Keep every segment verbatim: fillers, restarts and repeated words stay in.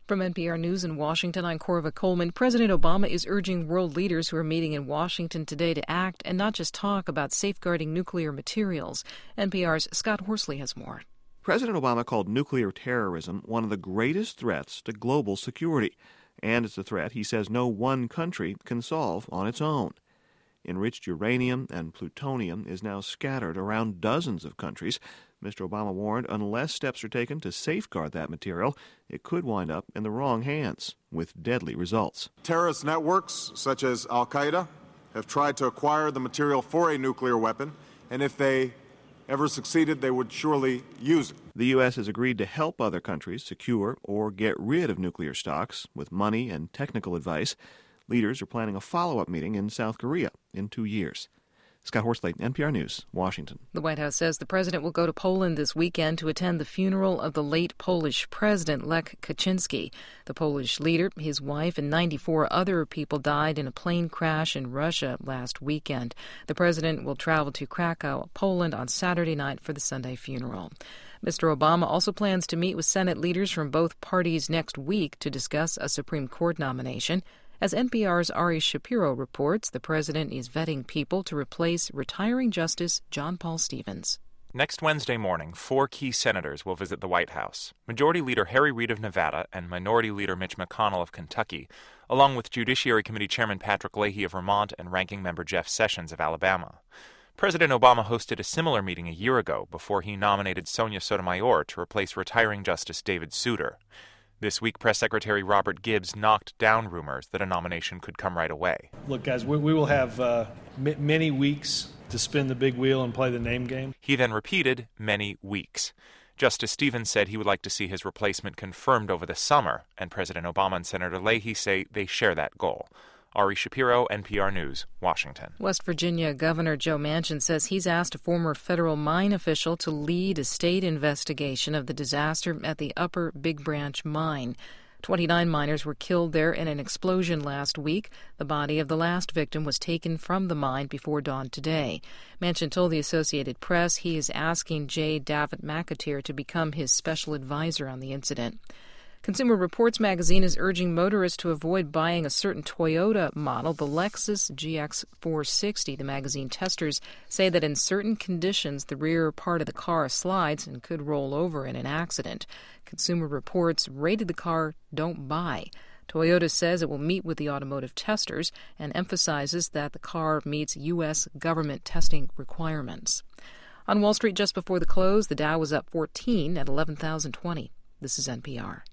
From N P R News in Washington, I'm Corva Coleman. President Obama is urging world leaders who are meeting in Washington today to act and not just talk about safeguarding nuclear materials. N P R's Scott Horsley has more. President Obama called nuclear terrorism one of the greatest threats to global security. And it's a threat he says no one country can solve on its own. Enriched uranium and plutonium is now scattered around dozens of countries. Mister Obama warned unless steps are taken to safeguard that material, it could wind up in the wrong hands with deadly results. Terrorist networks such as Al-Qaeda have tried to acquire the material for a nuclear weapon, and if they ever succeeded, they would surely use it. The U S has agreed to help other countries secure or get rid of nuclear stocks with money and technical advice. Leaders are planning a follow-up meeting in South Korea in two years. Scott Horsley, N P R News, Washington. The White House says the president will go to Poland this weekend to attend the funeral of the late Polish president, Lech Kaczynski. The Polish leader, his wife, and ninety-four other people died in a plane crash in Russia last weekend. The president will travel to Krakow, Poland, on Saturday night for the Sunday funeral. Mister Obama also plans to meet with Senate leaders from both parties next week to discuss a Supreme Court nomination. As N P R's Ari Shapiro reports, the president is vetting people to replace retiring Justice John Paul Stevens. Next Wednesday morning, four key senators will visit the White House. Majority Leader Harry Reid of Nevada and Minority Leader Mitch McConnell of Kentucky, along with Judiciary Committee Chairman Patrick Leahy of Vermont and Ranking Member Jeff Sessions of Alabama. President Obama hosted a similar meeting a year ago before he nominated Sonia Sotomayor to replace retiring Justice David Souter. This week, Press Secretary Robert Gibbs knocked down rumors that a nomination could come right away. Look, guys, we, we will have uh, m- many weeks to spin the big wheel and play the name game. He then repeated, many weeks. Justice Stevens said he would like to see his replacement confirmed over the summer, and President Obama and Senator Leahy say they share that goal. Ari Shapiro, N P R News, Washington. West Virginia Governor Joe Manchin says he's asked a former federal mine official to lead a state investigation of the disaster at the Upper Big Branch mine. twenty-nine miners were killed there in an explosion last week. The body of the last victim was taken from the mine before dawn today. Manchin told the Associated Press he is asking J. Davitt McAteer to become his special advisor on the incident. Consumer Reports magazine is urging motorists to avoid buying a certain Toyota model, the Lexus G X four sixty. The magazine testers say that in certain conditions, the rear part of the car slides and could roll over in an accident. Consumer Reports rated the car don't buy. Toyota says it will meet with the automotive testers and emphasizes that the car meets U S government testing requirements. On Wall Street just before the close, the Dow was up fourteen at eleven thousand twenty. This is N P R.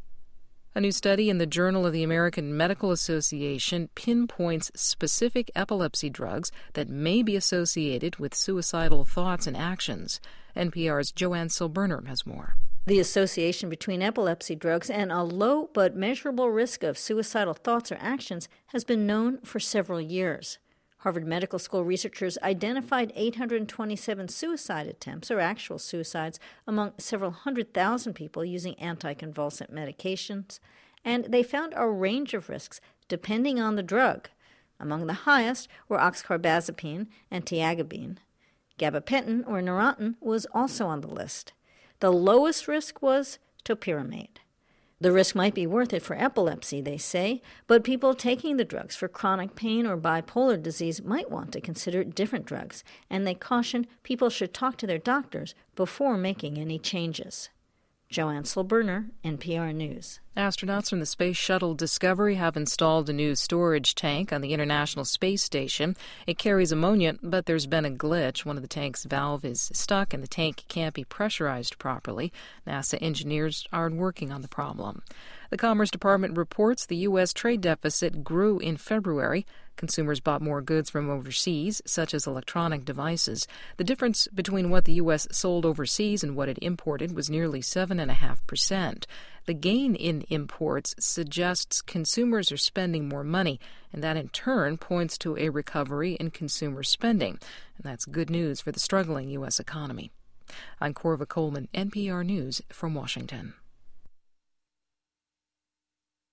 A new study in the Journal of the American Medical Association pinpoints specific epilepsy drugs that may be associated with suicidal thoughts and actions. N P R's Joanne Silberner has more. The association between epilepsy drugs and a low but measurable risk of suicidal thoughts or actions has been known for several years. Harvard Medical School researchers identified eight hundred twenty-seven suicide attempts, or actual suicides, among several hundred thousand people using anticonvulsant medications, and they found a range of risks depending on the drug. Among the highest were oxcarbazepine and tiagabine. Gabapentin, or Neurontin, was also on the list. The lowest risk was topiramate. The risk might be worth it for epilepsy, they say, but people taking the drugs for chronic pain or bipolar disease might want to consider different drugs, and they caution people should talk to their doctors before making any changes. Joanne Silberner, N P R News. Astronauts from the Space Shuttle Discovery have installed a new storage tank on the International Space Station. It carries ammonia, but there's been a glitch. One of the tank's valve is stuck and the tank can't be pressurized properly. NASA engineers are working on the problem. The Commerce Department reports the U S trade deficit grew in February. Consumers bought more goods from overseas, such as electronic devices. The difference between what the U S sold overseas and what it imported was nearly seven point five percent. The gain in imports suggests consumers are spending more money, and that in turn points to a recovery in consumer spending. And that's good news for the struggling U S economy. I'm Corva Coleman, N P R News from Washington.